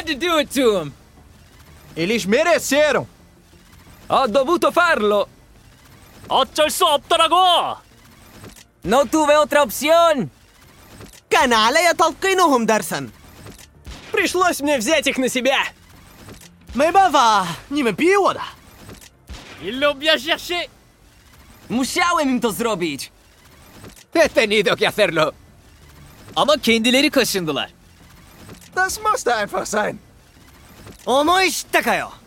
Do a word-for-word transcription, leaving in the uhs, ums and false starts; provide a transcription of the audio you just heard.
to do it to him. Eles mereceram! Ho dovuto farlo. 어쩔 수 없더라고. No tuve otra opción. كان علي تلقينهم درسا. Пришлось мне взять их на себя. 没办法，你们逼我的。 Ils l'ont bien cherché. Musiałem im to zrobić. He tenido que hacerlo. Ama kendileri kaşındılar. Das musste einfach sein. 思い知ったかよ。